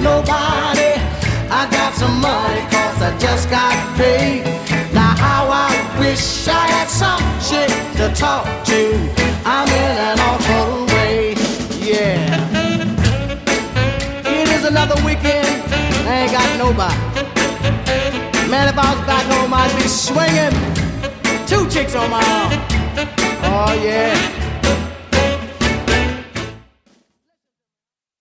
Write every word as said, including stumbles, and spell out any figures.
nobody. I got some money cause I just got paid. Now how I wish I had some shit to talk to. I'm in an awful way, yeah. It is another weekend, I ain't got nobody. Man, if I was back home, I'd be swinging two chicks on my arm. Oh yeah.